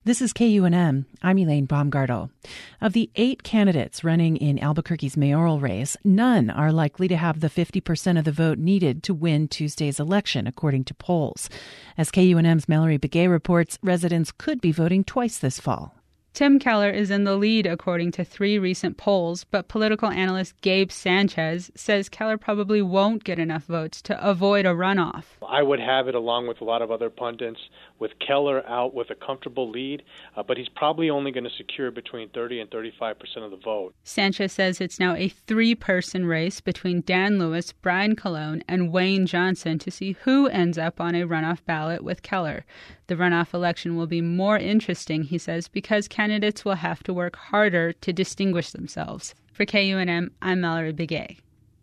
This is KUNM. I'm Elaine Baumgartel. Of the 8 candidates running in Albuquerque's mayoral race, none are likely to have the 50% of the vote needed to win Tuesday's election, according to polls. As KUNM's Mallory Begay reports, residents could be voting twice this fall. Tim Keller is in the lead according to 3 recent polls, but political analyst Gabe Sanchez says Keller probably won't get enough votes to avoid a runoff. I would have it, along with a lot of other pundits, with Keller out with a comfortable lead, but he's probably only going to secure between 30 and 35% of the vote. Sanchez says it's now a 3-person race between Dan Lewis, Brian Colon, and Wayne Johnson to see who ends up on a runoff ballot with Keller. The runoff election will be more interesting, he says, because candidates will have to work harder to distinguish themselves. For KUNM, I'm Mallory Begay.